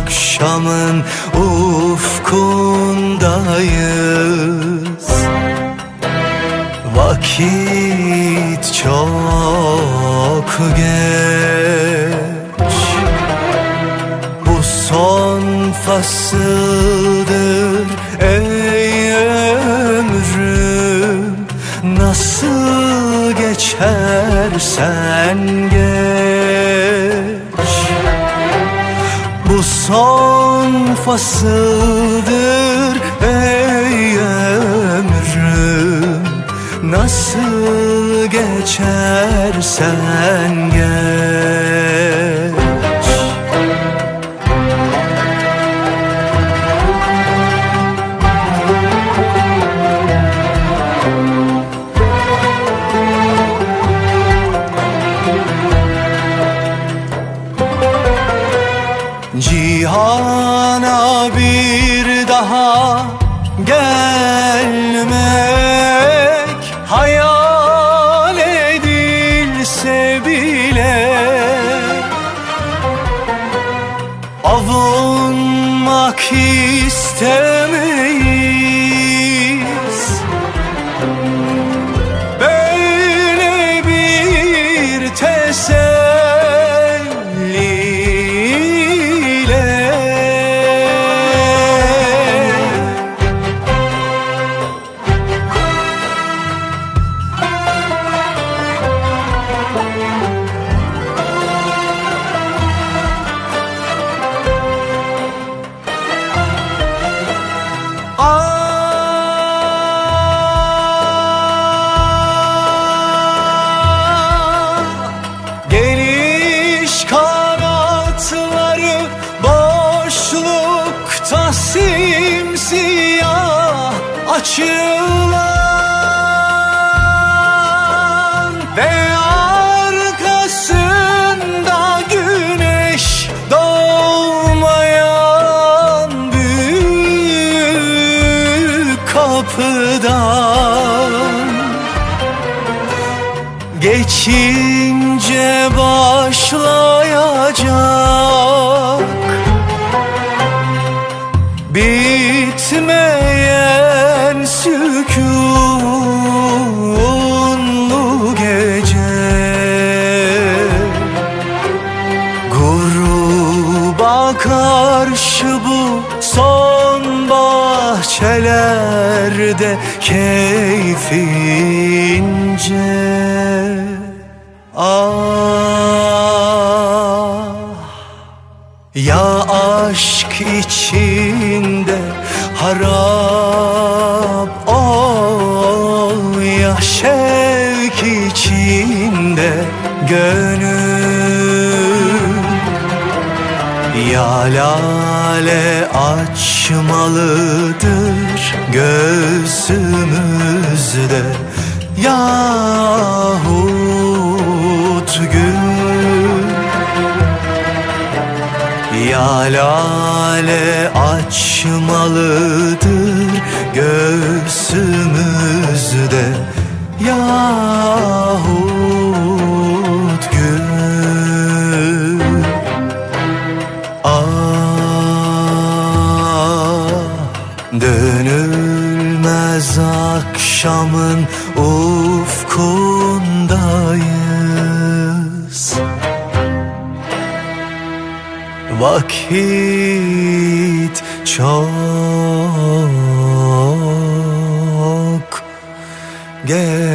akşamın ufkundayız. Vakit çok geç, bu son fasıldır ey ömrüm. Nasıl geçersen geç, bu son fasıldır ey ömrüm. Nasıl geçersen geç. Cihana bir daha gelmek hayal edilse bile, avunmak istemeyiz. Böyle bir teselli simsiyah açılan ve arkasında güneş doğmayan büyük kapıdan geçince başlayacak bitmeyen sükunlu gece. Gruba karşı bu son bahçelerde keyfince. Ah, ya aşk içinde harap ol, ya şevk içinde gönül. Ya lale açmalıdır göğsümüzde yahut gül. Ya lale açmalıdır göğsümüzde yahut gül. Ah, dönülmez akşamın ufkundayız. Vakit çok geç.